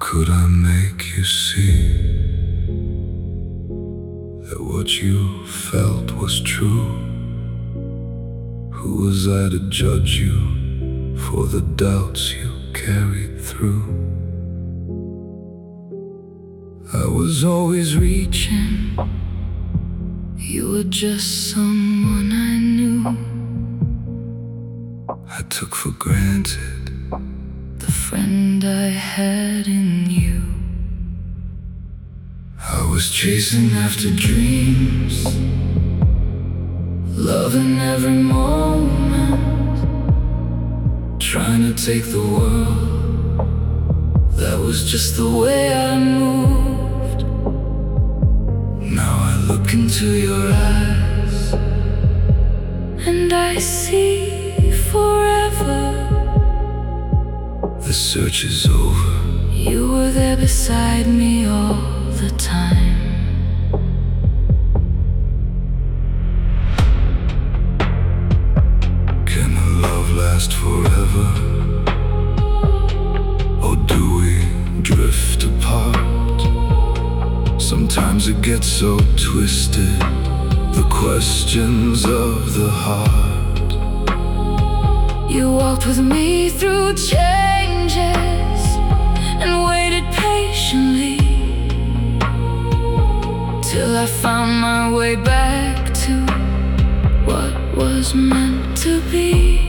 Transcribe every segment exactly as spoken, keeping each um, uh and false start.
could I make you see that what you felt was true? Who was I to judge you for the doubts you carried through? I was always reaching, you were just someone I knew. I took for granted the friend I had in you. I was chasing after dreams, loving every moment, trying to take the world. That was just the way I moved. Now I look into your eyes and I see forever. The search is over. You were there beside me all the time. Can a love last forever? Or do we drift apart? Sometimes it gets so twisted, the questions of the heart. You walked with me through changes and waited patiently till I found my way back to what was meant to be.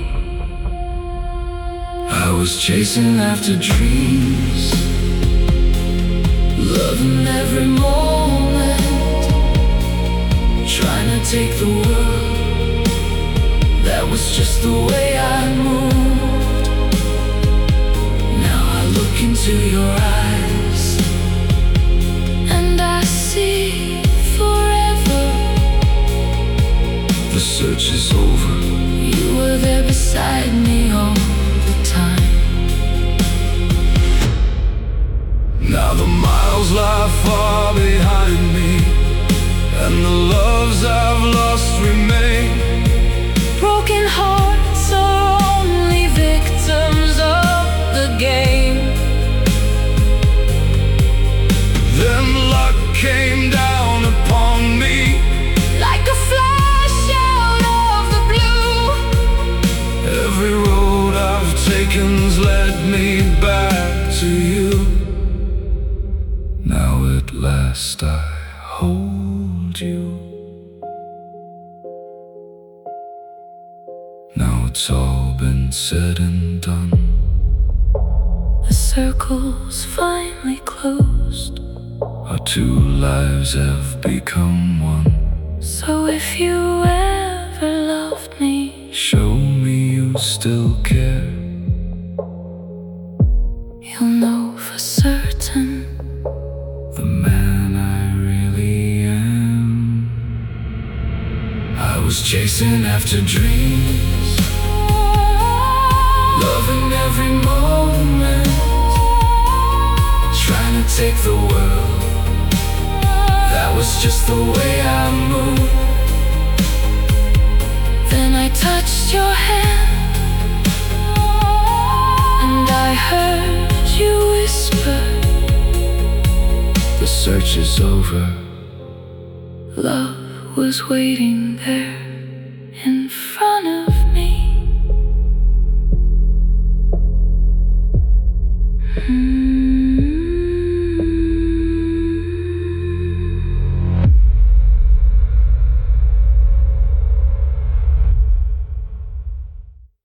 I was chasing after dreams, loving every moment, trying to take the world. That was just the way I moved. Now I look into your eyes and I see forever. The search is over. You were there beside me all the time. Now the miles lie far behind me, and the loves I've lost remain. Broken hearts are only victims of the game. Then luck came down upon me like a flash out of the blue. Every road I've taken's led me back to you. Now at last I hold you. Now it's all been said and done. The circle's finally closed. Our two lives have become one. So if you ever loved me, show me you still care. You'll know for certain the man I really am. I was chasing after dreams, loving every moment, trying to take the world. That was just the way I moved. Then I touched your hand and I heard you whisper, the search is over. Love was waiting there in front of me. Mm.